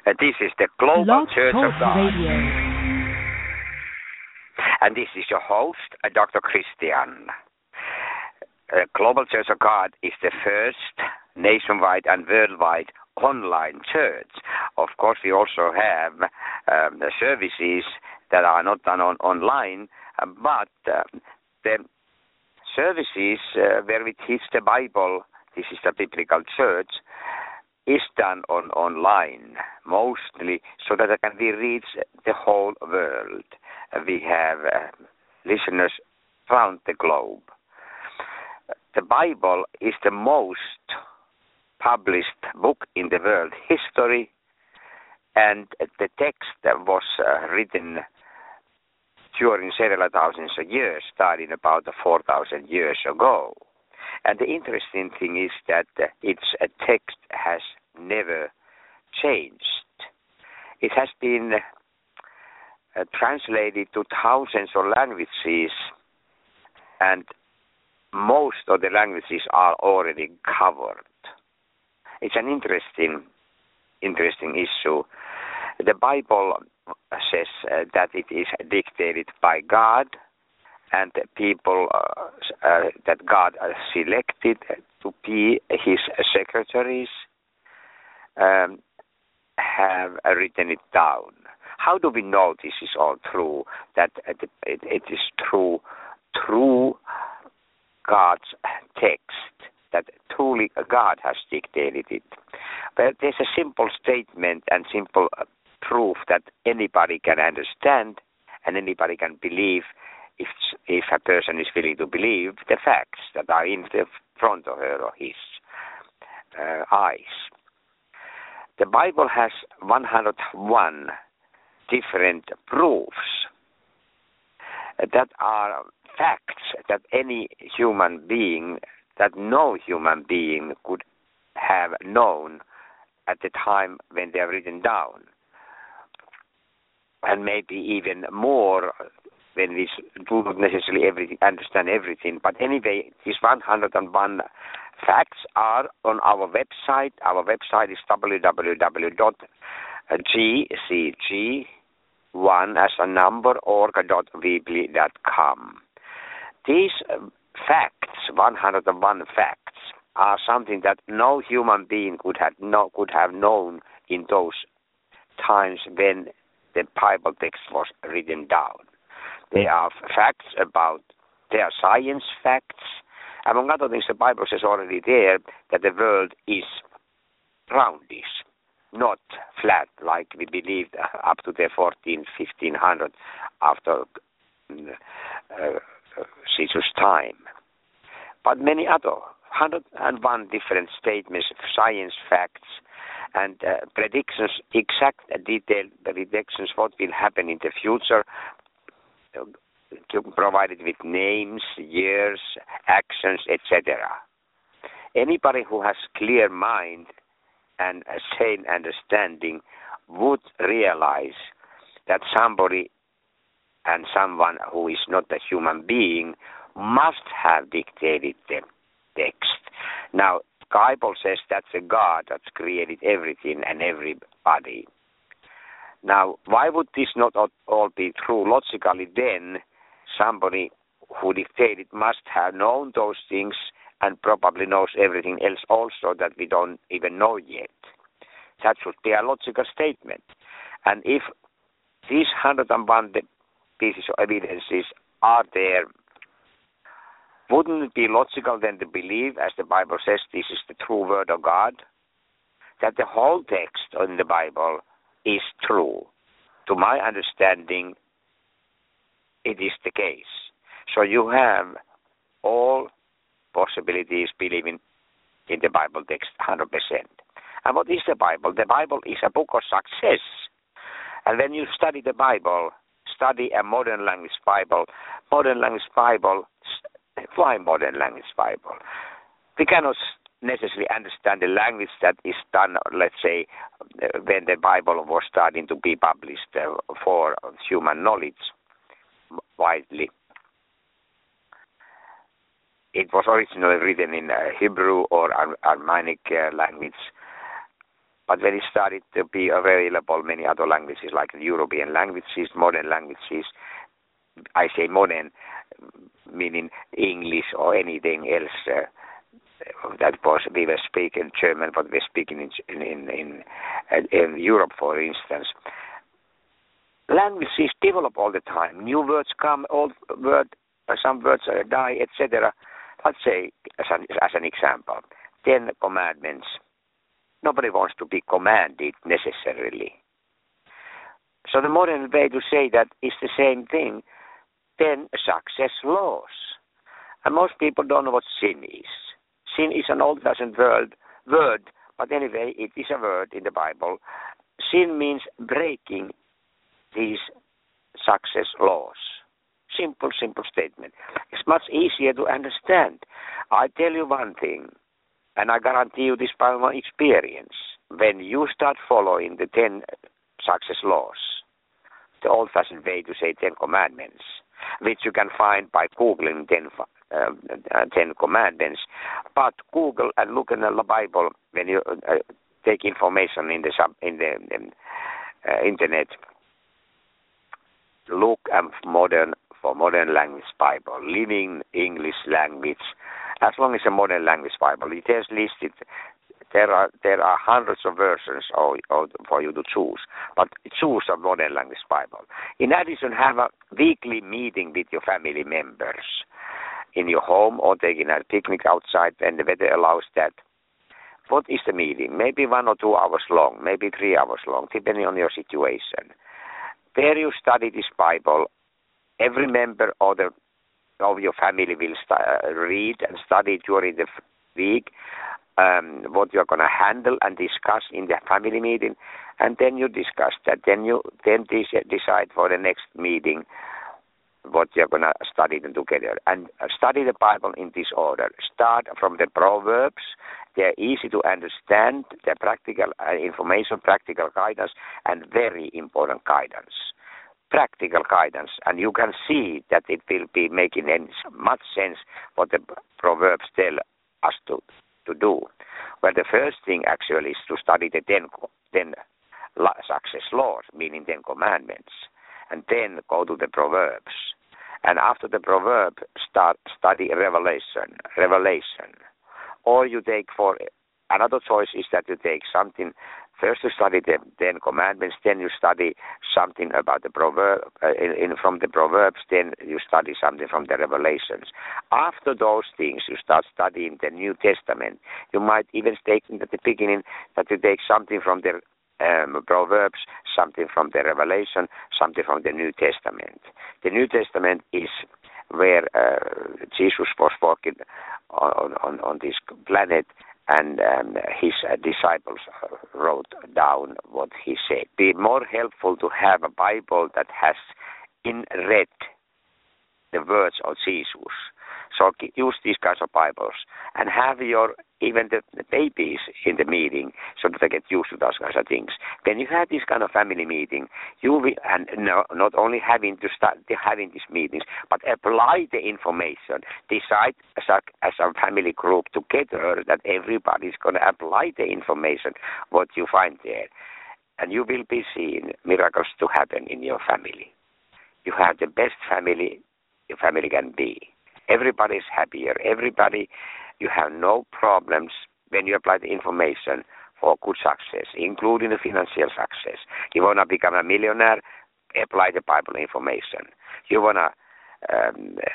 This is the Global Blog Church of Talk God. Radio. And this is your host, Dr. Christian. Global Church of God is the first nationwide and worldwide online church. Of course, we also have the services that are not done online, but the services where we teach the Bible, this is the biblical church, is done online, mostly so that it can be reached the whole world. We have listeners around the globe. The Bible is the most published book in the world history, and the text was written during several thousands of years, starting about 4,000 years ago. And the interesting thing is that its text has never changed. It has been translated to thousands of languages, and most of the languages are already covered. It's an interesting issue. The Bible says that it is dictated by God, and people that God selected to be his secretaries have written it down. How do we know this is all true, that it is true God's text, that truly God has dictated it? But there's a simple statement and simple proof that anybody can understand and anybody can believe if a person is willing to believe the facts that are in the front of her or his eyes. The Bible has 101 different proofs that are facts that any human being, that no human being could have known at the time when they are written down. And maybe even more when we do not necessarily understand everything. But anyway, these 101 facts are on our website. Our website is www.gcg1org.weebly.com. These facts, 101 facts, are something that no human being could have known in those times when the Bible text was written down. They are facts they are science facts. Among other things, the Bible says already there that the world is roundish, not flat like we believed up to the 1500 after Jesus' time. But many other, 101 different statements, science facts, and predictions, exact detailed predictions what will happen in the future, provided with names, years, actions, etc. Anybody who has clear mind and a sane understanding would realize that somebody and someone who is not a human being must have dictated the text. Now, the Bible says that's a God that's created everything and everybody. Now, why would this not all be true? Logically, then, somebody who dictated must have known those things and probably knows everything else also that we don't even know yet. That should be a logical statement. And if these 101 pieces of evidences are there, wouldn't it be logical then to believe, as the Bible says, this is the true word of God? That the whole text in the Bible is true. To my understanding, it is the case. So you have all possibilities believing in the Bible text 100%. And what is the Bible? The Bible is a book of success. And when you study the Bible, study a modern language Bible. Modern language Bible, why modern language Bible? We cannot necessarily understand the language that is done, let's say, when the Bible was starting to be published for human knowledge widely. It was originally written in Hebrew or Aramaic language, But when it started to be available many other languages, like the European languages, modern languages, I say modern, meaning English or anything else. That was we were speaking German, but we were speaking in Europe, for instance. Languages develop all the time. New words come, some words die, etc. Let's say, as an example, 10 commandments. Nobody wants to be commanded necessarily. So the modern way to say that is the same thing, 10 success laws. And most people don't know what sin is. Sin is an old-fashioned word, but anyway, it is a word in the Bible. Sin means breaking these success laws. Simple statement. It's much easier to understand. I tell you one thing, and I guarantee you this by my experience. When you start following the 10 success laws, the old-fashioned way to say 10 commandments, which you can find by Googling 10 commandments. But Google and look in the Bible when you take information in the internet. Look for modern language Bible, living English language. As long as a modern language Bible, it has listed. There are hundreds of versions for you to choose, but choose a modern language Bible. In addition, have a weekly meeting with your family members in your home or taking a picnic outside when the weather allows that. What is the meeting? Maybe 1 or 2 hours long, maybe 3 hours long, depending on your situation. There you study this Bible. Every member of your family will read and study during the week. What you're going to handle and discuss in the family meeting, and then you discuss that. Then you decide for the next meeting what you're going to study them together. And study the Bible in this order. Start from the Proverbs. They're easy to understand. They're practical information, practical guidance, and very important guidance. Practical guidance. And you can see that it will be making much sense what the Proverbs tell us to do. Well, the first thing actually is to study the 10 success laws, meaning 10 commandments, and then go to the Proverbs. And after the proverb, study Revelation. Or you take another choice is that you take something. First you study the 10 commandments, then you study something about the proverb from the Proverbs, then you study something from the Revelations. After those things, you start studying the New Testament. You might even take at the beginning that you take something from the Proverbs, something from the Revelation, something from the New Testament. The New Testament is where Jesus was walking on this planet, and his disciples wrote down what he said. Be more helpful to have a Bible that has in red the words of Jesus. So use these kinds of Bibles and have even the babies in the meeting so that they get used to those kinds of things. When you have this kind of family meeting, you will, and not only having these meetings, but apply the information. Decide as a family group together that everybody's going to apply the information, what you find there. And you will be seeing miracles to happen in your family. You have the best family your family can be. Everybody is happier. You have no problems when you apply the information for good success, including the financial success. You want to become a millionaire, apply the Bible information. You want to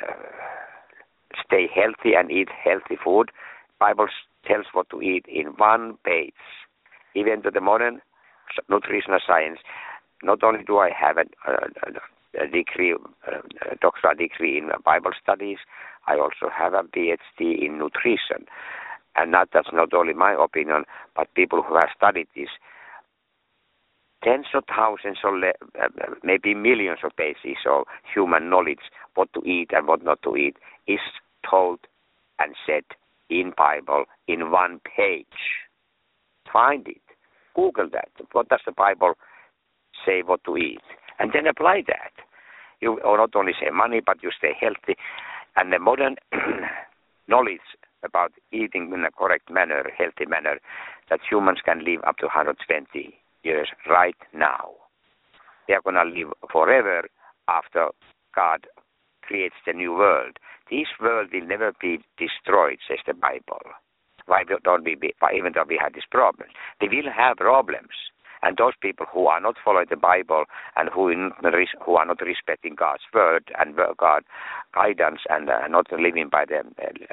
stay healthy and eat healthy food. Bible tells what to eat in one page. Even to the modern nutritional science, not only do I have a degree, doctoral degree in Bible studies, I also have a PhD in nutrition. And that's not only my opinion, but people who have studied this. Tens of thousands or maybe millions of pages of human knowledge, what to eat and what not to eat, is told and said in Bible in one page. Find it. Google that. What does the Bible say what to eat? And then apply that. You not only save money, but you stay healthy. And the modern knowledge about eating in a correct manner, healthy manner, that humans can live up to 120 years right now. They are going to live forever after God creates the new world. This world will never be destroyed, says the Bible. Why don't we even though we have these problems? We will have problems. And those people who are not following the Bible and who are not respecting God's word and God's guidance and not living by the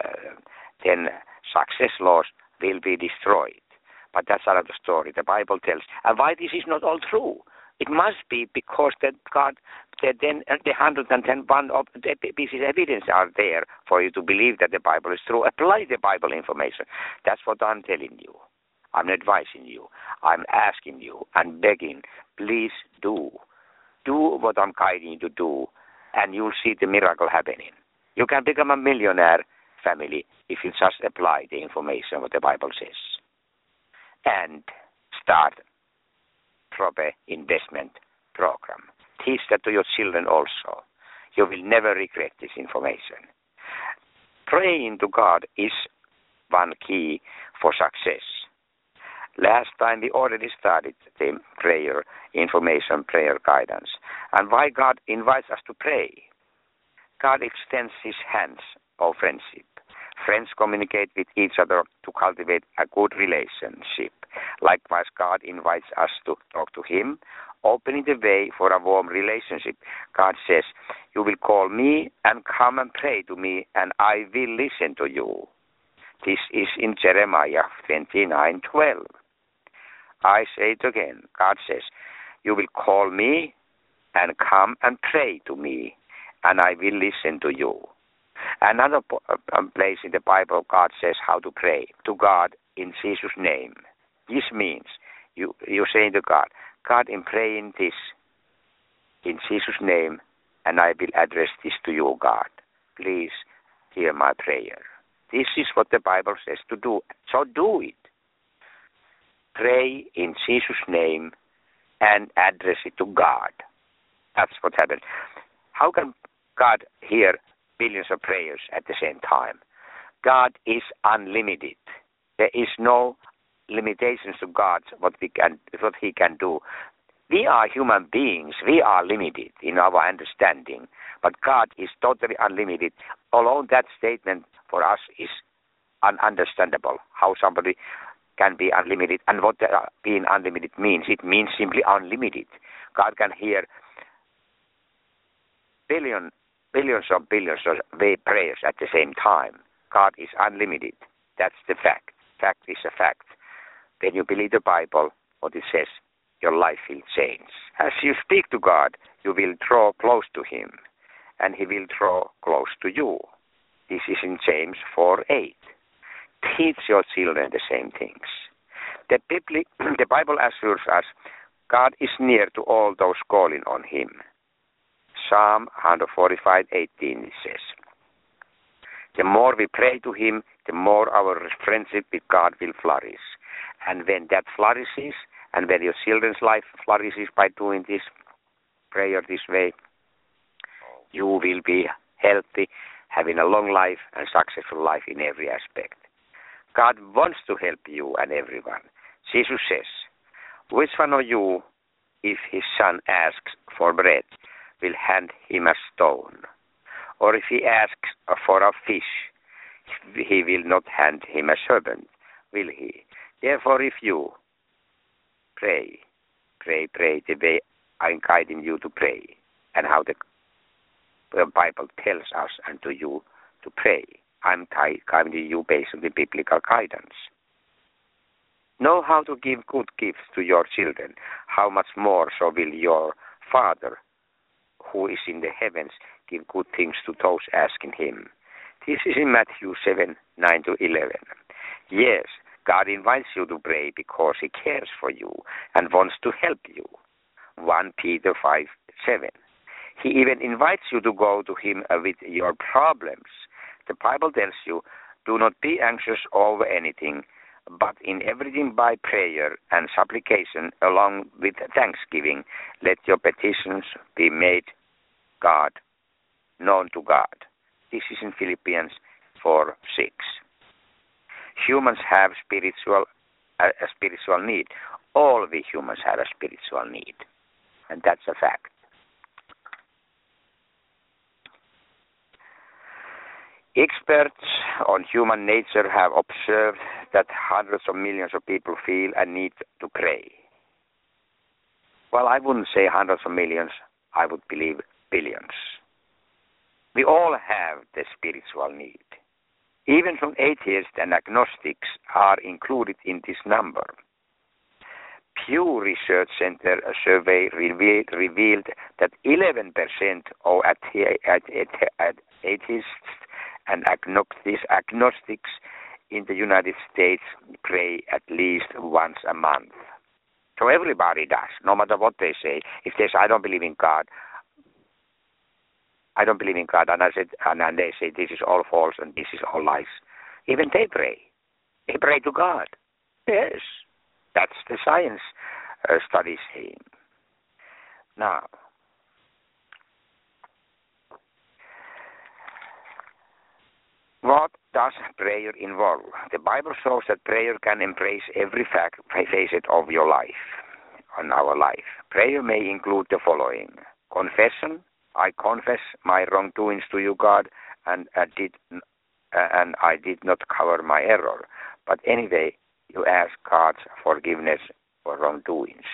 10 success laws will be destroyed. But that's another story. The Bible tells. And why this is not all true? It must be because that God, the 110 of the pieces of evidence are there for you to believe that the Bible is true. Apply the Bible information. That's what I'm telling you. I'm advising you. I'm asking you and begging, please do. Do what I'm guiding you to do, and you'll see the miracle happening. You can become a millionaire family if you just apply the information what the Bible says. And start proper investment program. Teach that to your children also. You will never regret this information. Praying to God is one key for success. Last time we already started the prayer information, prayer guidance. And why God invites us to pray? God extends his hands of friendship. Friends communicate with each other to cultivate a good relationship. Likewise, God invites us to talk to him, opening the way for a warm relationship. God says, you will call me and come and pray to me, and I will listen to you. This is in Jeremiah 29:12. I say it again. God says, you will call me and come and pray to me, and I will listen to you. Another place in the Bible, God says how to pray to God in Jesus' name. This means you're saying to God, God, I'm praying this in Jesus' name, and I will address this to you, God. Please hear my prayer. This is what the Bible says to do. So do it. Pray in Jesus' name and address it to God. That's what happens. How can God hear billions of prayers at the same time? God is unlimited. There is no limitations to God, what he can do. We are human beings. We are limited in our understanding. But God is totally unlimited. Alone that statement for us is ununderstandable. How somebody can be unlimited, and what being unlimited means. It means simply unlimited. God can hear billions of prayers at the same time. God is unlimited. That's the fact. Fact is a fact. When you believe the Bible, what it says, your life will change. As you speak to God, you will draw close to him, and he will draw close to you. This is in James 4:8. Teach your children the same things. The Bible assures us God is near to all those calling on him. Psalm 145:18 says, the more we pray to him, the more our friendship with God will flourish. And when that flourishes, and when your children's life flourishes by doing this prayer this way, you will be healthy, having a long life and successful life in every aspect. God wants to help you and everyone. Jesus says, which one of you, if his son asks for bread, will hand him a stone? Or if he asks for a fish, he will not hand him a serpent, will he? Therefore, if you pray the way I'm guiding you to pray, and how the Bible tells us and to you to pray, I'm guiding you based on the biblical guidance. Know how to give good gifts to your children. How much more so will your Father, who is in the heavens, give good things to those asking him. This is in Matthew 7:9-11. Yes, God invites you to pray because he cares for you and wants to help you. 1 Peter 5:7. He even invites you to go to him with your problems. The Bible tells you, do not be anxious over anything, but in everything by prayer and supplication along with thanksgiving, let your petitions be made known to God. This is in Philippians 4:6. Humans have spiritual a spiritual need. All we humans have a spiritual need, and that's a fact. Experts on human nature have observed that hundreds of millions of people feel a need to pray. Well, I wouldn't say hundreds of millions, I would believe billions. We all have the spiritual need. Even some atheists and agnostics are included in this number. Pew Research Center survey revealed that 11% of atheists and agnostics in the United States pray at least once a month. So everybody does, no matter what they say. If they say, I don't believe in God, and they say this is all false and this is all lies. Even they pray. They pray to God. Yes, that's the science studies saying. Now, what does prayer involve? The Bible shows that prayer can embrace every facet of your life, on our life. Prayer may include the following: confession. I confess my wrongdoings to you, God, and I did not cover my error. But anyway, you ask God's forgiveness for wrongdoings.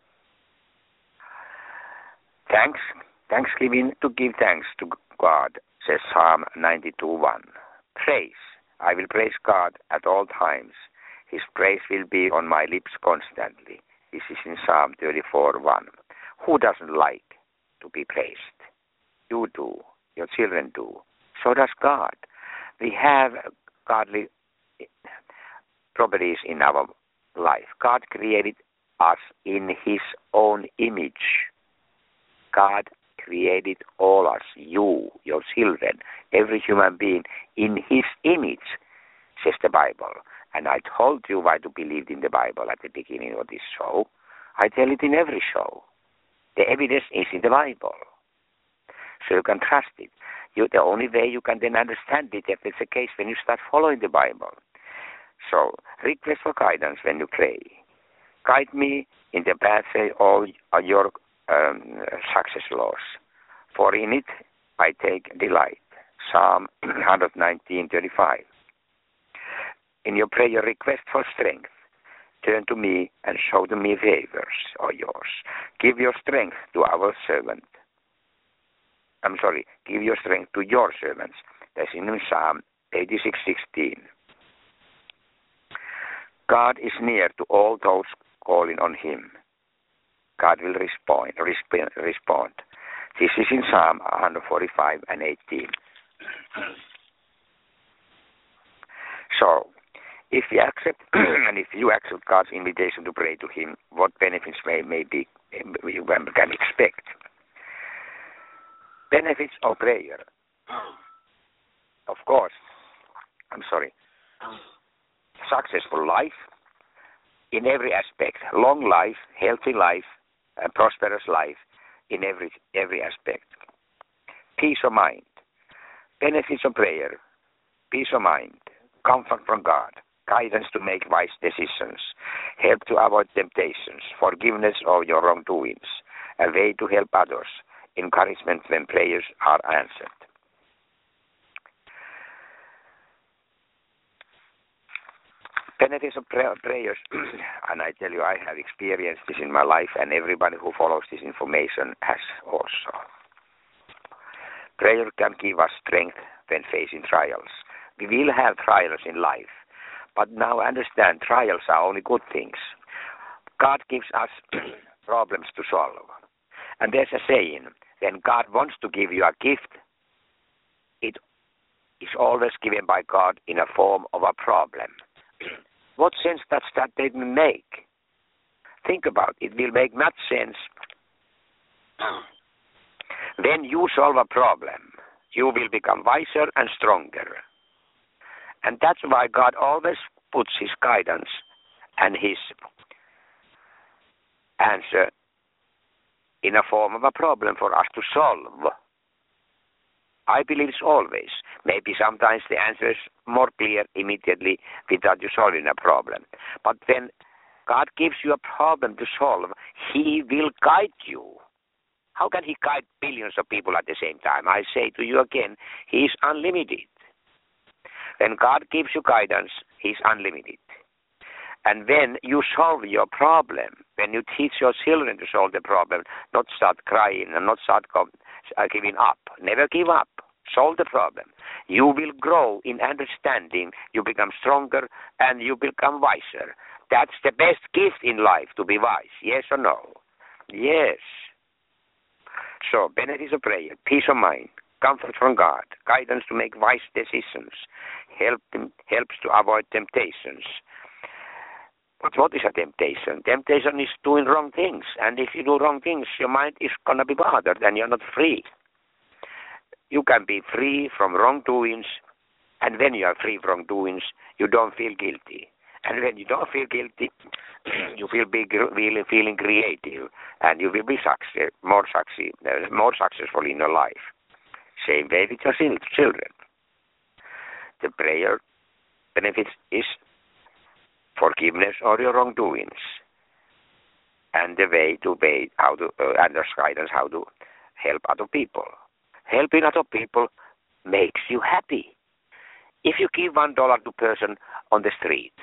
Thanksgiving, to give thanks to God, says Psalm 92:1. Praise. I will praise God at all times. His praise will be on my lips constantly. This is in Psalm 34:1. Who doesn't like to be praised? You do. Your children do. So does God. We have godly properties in our life. God created us in His own image. God created all us, you, your children, every human being in His image, says the Bible. And I told you why to believe in the Bible at the beginning of this show. I tell it in every show. The evidence is in the Bible. So you can trust it. The only way you can then understand it, if it's the case, when you start following the Bible. So request for guidance when you pray. Guide me in the pathway of your success laws, for in it I take delight. Psalm 119:35. In your prayer request for strength, turn to me and show to me favors or yours. Give your strength to our servant. Give your strength to your servants. That's in Psalm 86:16. God is near to all those calling on Him. God will respond. This is in Psalm 145:18. So, if we accept and if you accept God's invitation to pray to Him, what benefits we can expect? Benefits of prayer. Of course. Successful life in every aspect. Long life, healthy life, and prosperous life in every aspect. Peace of mind. Benefits of prayer. Peace of mind. Comfort from God. Guidance to make wise decisions. Help to avoid temptations. Forgiveness of your wrongdoings. A way to help others. Encouragement when prayers are answered. Benefits of prayers, and I tell you, I have experienced this in my life, and everybody who follows this information has also. Prayer can give us strength when facing trials. We will have trials in life, but now understand, trials are only good things. God gives us problems to solve. And there's a saying, when God wants to give you a gift, it is always given by God in a form of a problem. What sense does that statement make? Think about it. It will make much sense. When you solve a problem, you will become wiser and stronger. And that's why God always puts His guidance and His answer in a form of a problem for us to solve. I believe it's always. Maybe sometimes the answer is more clear immediately without you solving a problem. But when God gives you a problem to solve, He will guide you. How can He guide billions of people at the same time? I say to you again, He is unlimited. When God gives you guidance, He is unlimited. And when you solve your problem, when you teach your children to solve the problem, not start crying and not start giving up. Never give up. Solve the problem. You will grow in understanding. You become stronger and you become wiser. That's the best gift in life, to be wise. Yes or no? Yes. So, benefits of prayer, peace of mind, comfort from God, guidance to make wise decisions, helps to avoid temptations. But what is a temptation? Temptation is doing wrong things. And if you do wrong things, your mind is going to be bothered and you're not free. You can be free from wrongdoings. And when you are free from wrongdoings, you don't feel guilty. And when you don't feel guilty, you feel feeling creative. And you will be more successful in your life. Same way with your children. The prayer benefits is forgiveness of your wrongdoings, and the way to how to and there's guidance how to help other people. Helping other people makes you happy. If you give $1 to a person on the street,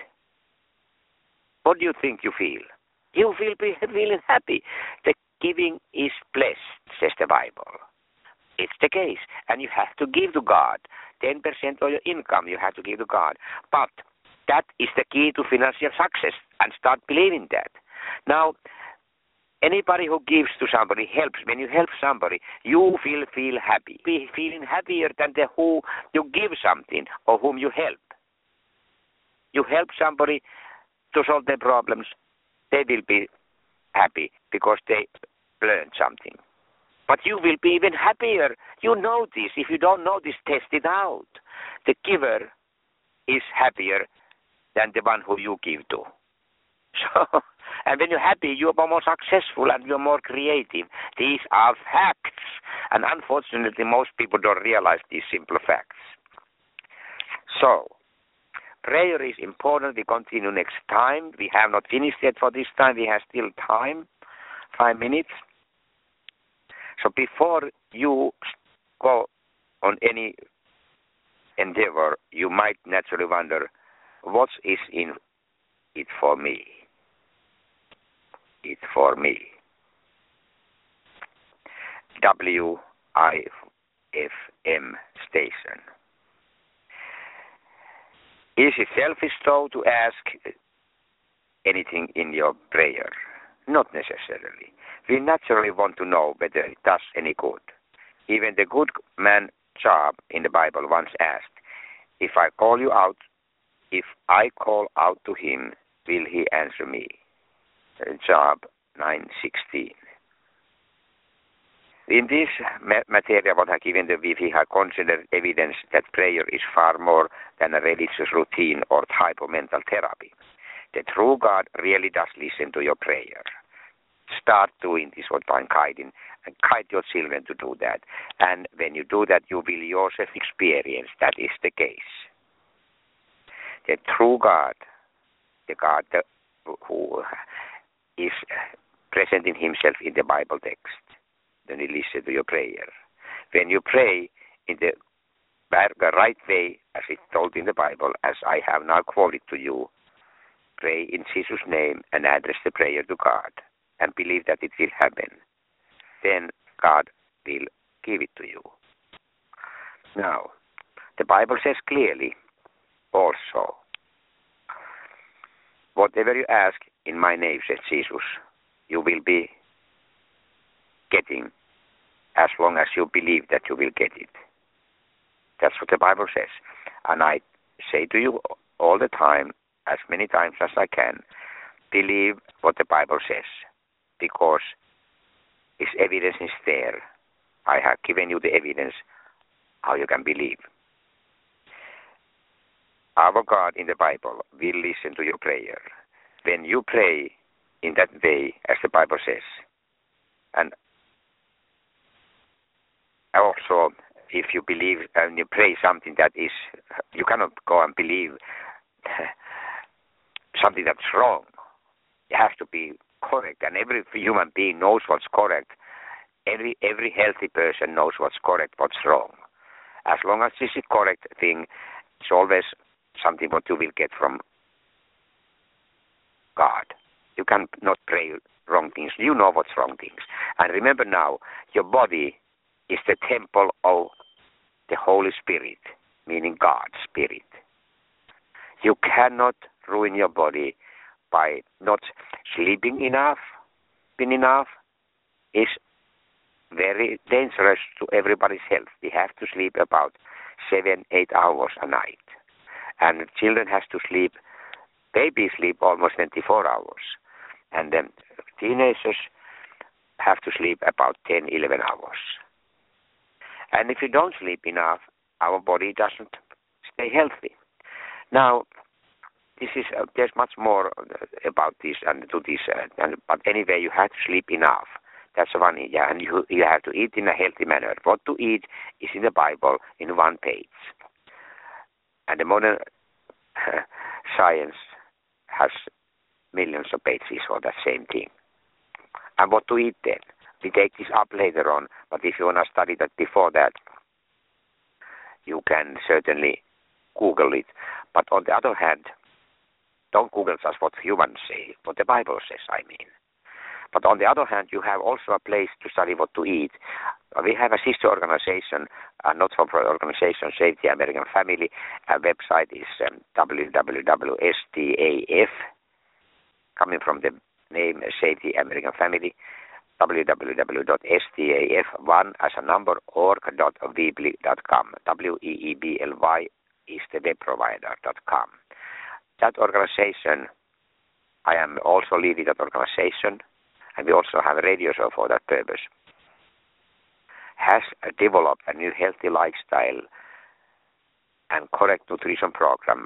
what do you think you feel? You will be feeling happy. The giving is blessed, says the Bible. It's the case, and you have to give to God. 10% of your income you have to give to God, but that is the key to financial success, and start believing that. Now, anybody who gives to somebody helps. When you help somebody, you feel happy. Be feeling happier than the who you give something or whom you help. You help somebody to solve their problems, they will be happy because they learned something. But you will be even happier. You know this. If you don't know this, test it out. The giver is happier than the one who you give to. So, and when you're happy, you're more successful and you're more creative. These are facts. And unfortunately, most people don't realize these simple facts. So, prayer is important. We continue next time. We have not finished yet for this time. We have still time, 5 minutes. So before you go on any endeavor, you might naturally wonder, what is in it for me? It's for me. WIFM station. Is it selfish though to ask anything in your prayer? Not necessarily. We naturally want to know whether it does any good. Even the good man Job in the Bible once asked, if I call out to him, will he answer me? Job 9:16. In this material, what I have given, we have considered evidence that prayer is far more than a religious routine or type of mental therapy. The true God really does listen to your prayer. Start doing this, what I'm guiding, and guide your children to do that. And when you do that, you will yourself experience that is the case. The true God, the God who is presenting himself in the Bible text, then he listens to your prayer. When you pray in the right way, as it's told in the Bible, as I have now quoted to you, pray in Jesus' name and address the prayer to God and believe that it will happen. Then God will give it to you. Now, the Bible says clearly also, whatever you ask in my name, says Jesus, you will be getting as long as you believe that you will get it. That's what the Bible says. And I say to you all the time, as many times as I can, believe what the Bible says, because its evidence is there. I have given you the evidence how you can believe. Our God in the Bible will listen to your prayer. When you pray in that way, as the Bible says, and also if you believe and you pray something that is, you cannot go and believe something that's wrong. It has to be correct, and every human being knows what's correct. Every healthy person knows what's correct, what's wrong. As long as this is correct thing, it's always something what you will get from God. You can not pray wrong things. You know what's wrong things. And remember now, your body is the temple of the Holy Spirit, meaning God's Spirit. You cannot ruin your body by not sleeping enough. Being enough is very dangerous to everybody's health. We have to sleep about 7-8 hours a night. And children has to sleep, babies sleep almost 24 hours. And then teenagers have to sleep about 10-11 hours. And if you don't sleep enough, our body doesn't stay healthy. Now, this is there's much more about this and to this. But anyway, you have to sleep enough. That's one, yeah, and you have to eat in a healthy manner. What to eat is in the Bible in one page. And the modern science has millions of pages for that same thing. And what to eat then? We take this up later on, but if you want to study that before that, you can certainly Google it. But on the other hand, don't Google just what humans say, what the Bible says, I mean. But on the other hand, you have also a place to study what to eat. We have a sister organization, a not-for-profit organization, Save the American Family. Our website is www.STAF, coming from the name Save the American Family, www.staf1 as a number org.weebly.com. WEEBLY is the web provider.com. That organization, I am also leading that organization, and we also have a radio show for that purpose, has developed a new healthy lifestyle and correct nutrition program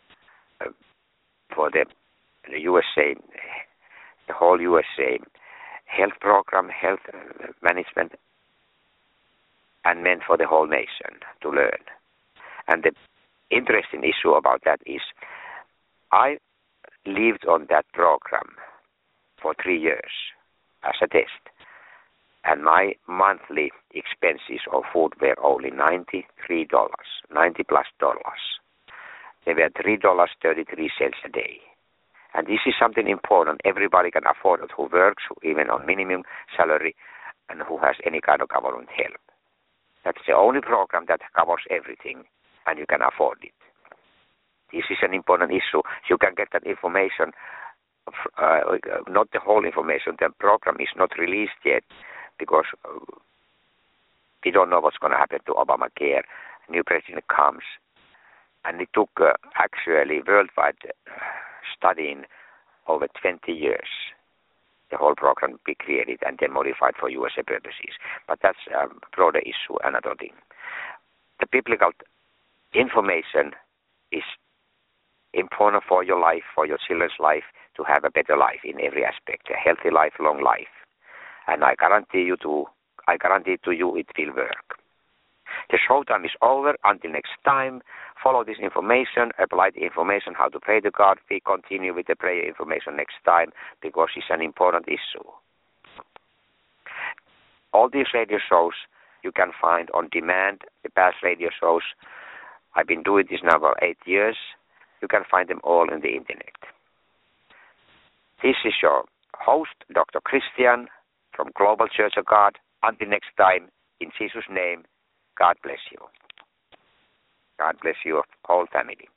for the USA, the whole USA, health program, health management, and meant for the whole nation to learn. And the interesting issue about that is I lived on that program for 3 years as a test, and my monthly expenses of food were only $93, $90 plus dollars. They were $3.33 a day. And this is something important. Everybody can afford it who works, even on minimum salary, and who has any kind of government help. That's the only program that covers everything, and you can afford it. This is an important issue. You can get that information, not the whole information. The program is not released yet because we don't know what's going to happen to Obamacare. A new president comes, and it took actually worldwide studying over 20 years. The whole program be created and then modified for USA purposes. But that's a broader issue, another thing. The biblical information is important for your life, for your children's life, to have a better life in every aspect, a healthy life, long life. And I guarantee to you it will work. The show time is over. Until next time, follow this information, apply the information how to pray to God. We continue with the prayer information next time because it's an important issue. All these radio shows you can find on demand, the past radio shows. I've been doing this now for 8 years. You can find them all on the internet. This is your host, Dr. Christian from Global Church of God. Until next time, in Jesus' name, God bless you. God bless your whole family.